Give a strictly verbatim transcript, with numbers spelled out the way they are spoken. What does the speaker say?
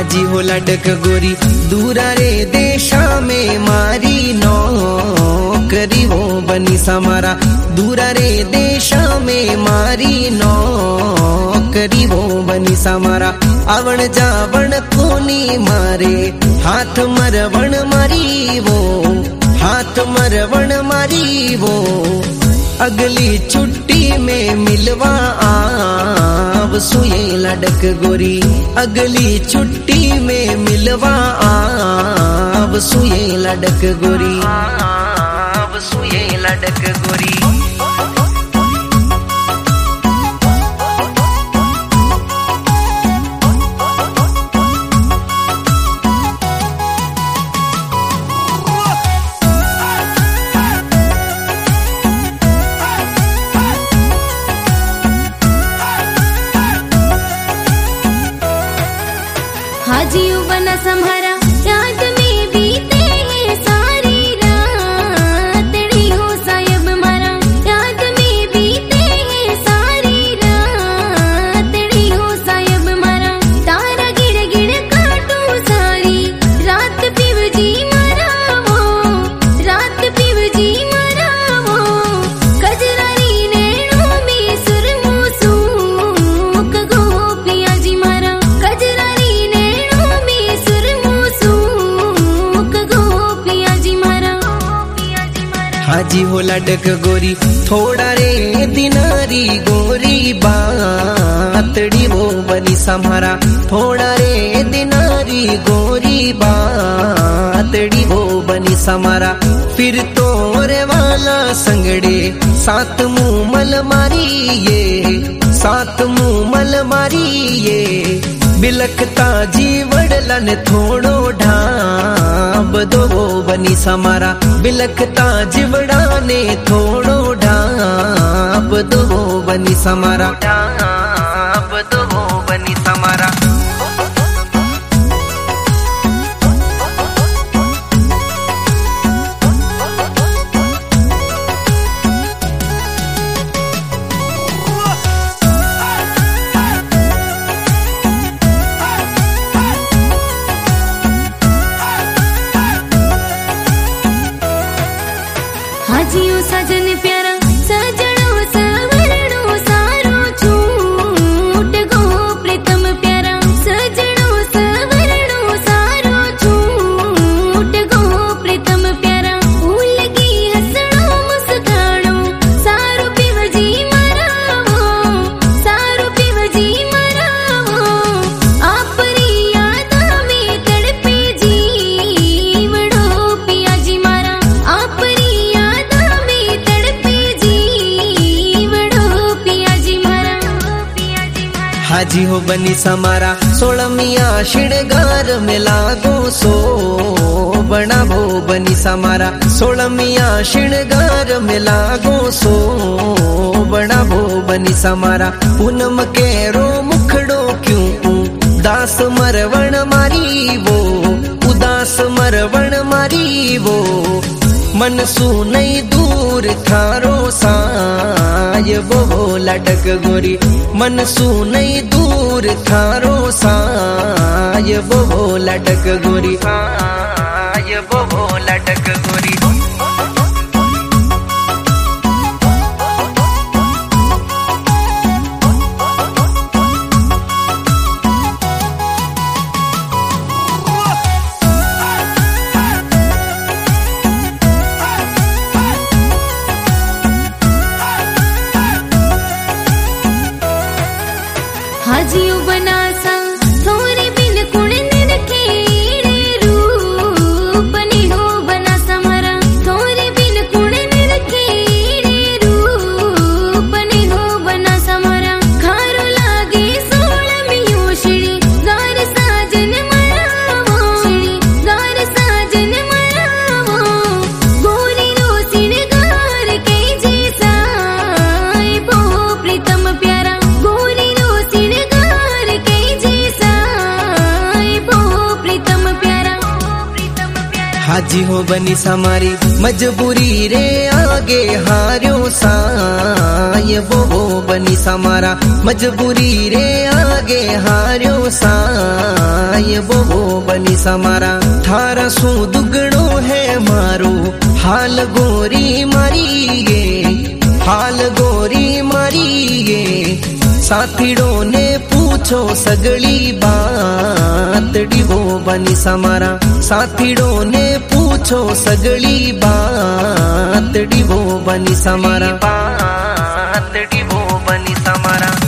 हाजी हो लटक गोरी दूरा रे देशा में मारी नौकरी वो बनी समारा। दूरा रे देशा में मारी नौकरी वो बनी समारा। आवण जावण कोनी मारे हाथ मरवण मारी वो, हाथ मरवण मारी वो। अगली छुट्टी में मिलवा आव सुये लटक गोरी। अगली छुट्टी में मिलवा आव सुये लटक गोरी, आव सुये लटक गोरी। हाजी बना सम्हारा याद में बीते सारी रात हो साहिब मारा। याद में बीते सारी रात हो साहिब मारा। तारा गिड़ गिड़ काटू सारी रात पिव जी मारा वो, रात पिव जी मारा वो। कजरारी नैनों में सुरमो सूक गो पिया जी मारा। कजरारी हाजी हो लटक गोरी थोड़ा रे दिनारी गोरी बातड़ी वो बनी सम्हारा। थोड़ा रे दिनारी गोरी बातड़ी वो बनी समारा। फिर तोरे वाला संगड़े सात मुँह मल मारी ये, सात मुँह मल मारी ये। बिलखता जीवड़लन थोड़ो ढाब दो वो बनी समारा। बिलखता जीवड़ा ने थोड़ो ढाब दो वो बनी समारा, ढाब दो वो बनी समारा। हाजियो सजन प्यारा सजड़ो सवरणो सारो छूट गो प्रीतम प्यारा। सजड़ो सवरणो सारो छूट गो प्रीतम प्यारा। फूल की हसणो मुस्काणो सारो पिव जी मरावो, सारो पिव जी मरावो। आपरी याद में तड़पे जीवड़ो पिया जी मारा। आपरी हाजी हो बनी समारा। सोलमिया श्रृंगार में लागो सो बना भो बनी समारा। सोलमिया श्रृंगार में लागो सो बना भो बनी समारा। पूनम के रो मुखड़ो क्यों दास मरवण मारी वो, उदास मरवण मारी वो। मन सुनई दूर थारो साय वो लटक गोरी। मन सुनई दूर थारो साय वो लटक गोरी, साय वो लटक गोरी। हाजियो बना सा थोरे बिन कुण निरखे रूप नि हो बना समरा। थोरे बिन कुण निरखे रूप नि हो बना समरा। खारो लागे सोलमियो श्री गार साजन मरावो, श्री गार साजन मरावो। गोरी रो सिरगार के जैसा बो प्रीतम प्यारा। गोरी रो सिरगार हाजी हो बनी समारी मजबूरी रे आगे हार्यो साय वो हो बनी समारा मजबूरी रे आगे हार्यो साय वो हो बनी समारा थारा सू दुगड़ो है मारो हाल गोरी मारी गे हाल गोरी मारी गे साथीड़ों ने पूछो सगली बात डिवो बनी समारा साथीड़ों ने पूछो सगली बात डिवो बनी समारा बात डिवो बनी समारा।